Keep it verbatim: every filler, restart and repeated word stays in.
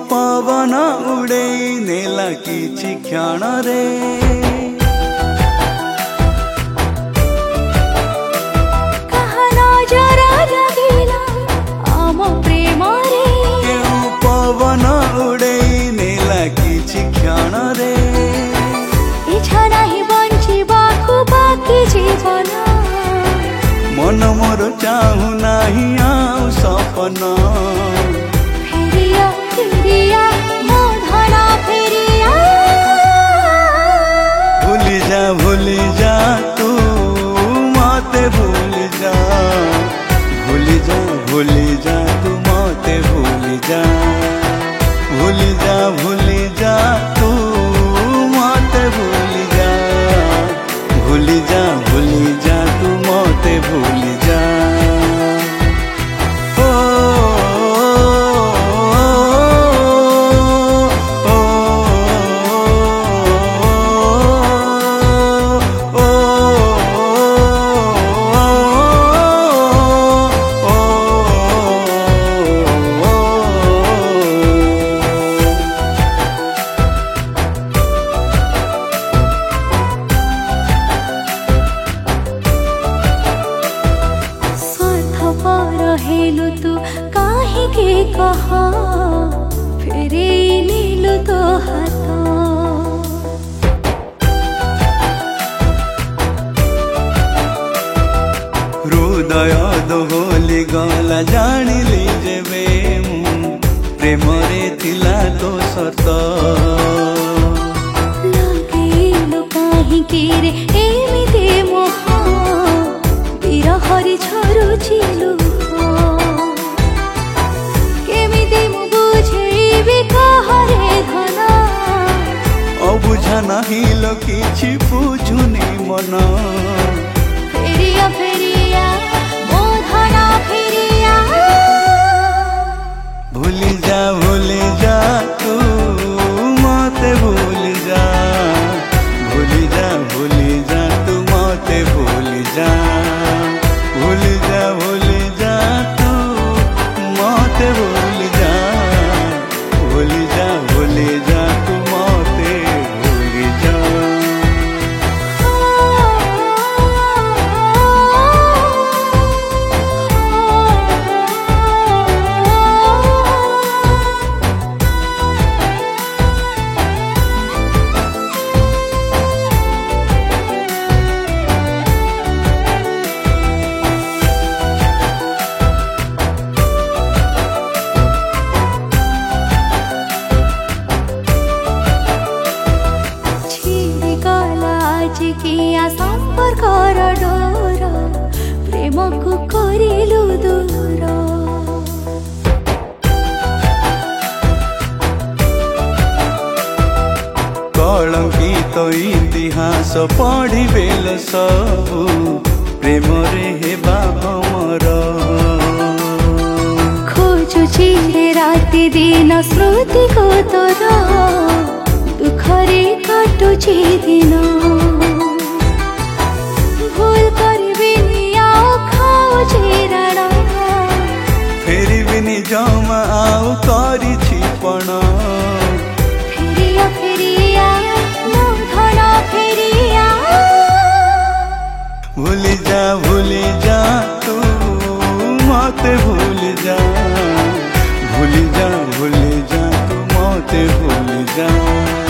पवन उड़ेई नेला किछि क्षण रे कहा नजर लगिला आम प्रेम रे केउ पवन उड़ेई नेला किछि क्षण रे इच्छा नहीं बंचिबाकु बाकी जीवन मन मोर चाहू नाही आउ सपन फेरिया फेरिया मो धना फेरिया भूली जा भूली जा तू मते भूली जा भूली जा भूली जा तू मते भूली जा भूली जा भूली जा तू मते भूली जा भूली जा भूली जा तू मते भूली जा हेलु तू काहे के कहा फेरे नीलु तो हाथ हृदय दोहली गला जानिली जेबे प्रेम रे थिला तो सत लगेलु काहे के रे एमिते मोह बिरहरि झरुचिलु बुझा नहीं लो किछि बुझुनी मन फेरिया फेरिया मो धना फेरिया भूली जा भूली जा तू मते भूली जा भूली जा भूली जा तू मते भूली जा भूली जा भूली जा तू मते भूली जा भूली जा भूली जा तू मते भूली जा किया संपर्क डोर प्रेम को करिलु दूर कलंकित इतिहास पढ़िबेल सबु प्रेम रे हेबा हमर खोजुची रे राति दिन स्मृति को तोर दुखरे काटुची दिन भूल करबिनी आओ खाओ चेराड़ा फेरिबिनी जमा आउ करिछि पण फेरिया फेरिया मो धना फेरिया भूली जा भूली जा तू मते भूली जा भूली जा भूली जा तू मते भूली जा।